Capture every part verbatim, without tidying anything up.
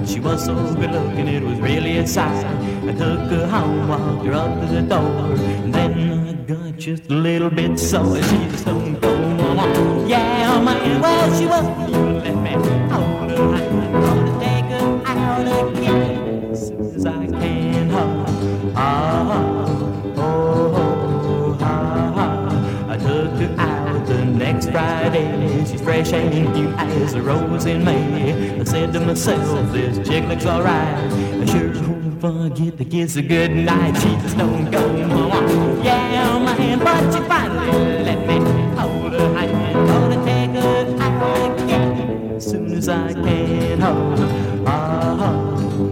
She was so good looking, it was really a sight. I took her home, walked her up to the door, and then I got just a little bit sore. She's a stone cold woman, yeah, man. Well, she was. Let me hold her hand, gonna take her out again as soon as I can. Oh, oh, oh, oh, oh. I took her out the next Friday. She's fresh and cute as a rose in May. I said to myself, this chick looks alright. I sure won't forget to kiss her good night. She's a stone cold woman, yeah, man. But she finally let me hold her hand, gonna take her out again as soon as I can. Oh, oh, oh.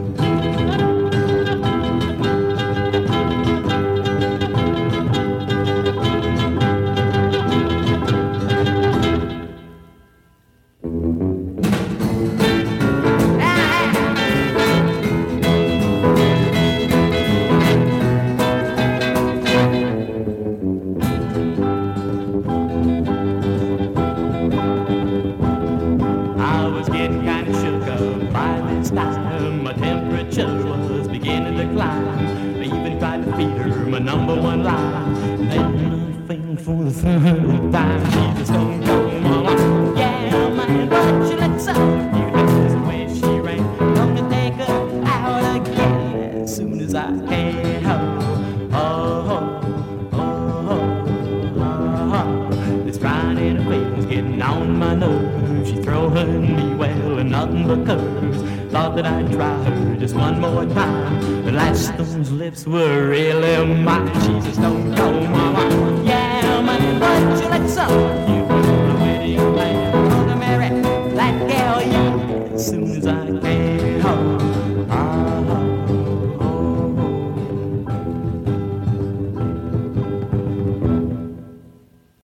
Number one line, and nothing for the third time. She's a stone cold mama, yeah, man, but she looks so cute. The way she ran, gonna take her out again as soon as I can. Oh, oh, oh, oh, oh, oh. This crying in her face getting on my nerves. She throwing me well and nothing but curves. Thought that I'd try her just one more time. But last those lips were really mine. She's a stone cold mama, yeah, man, but she looks so cute.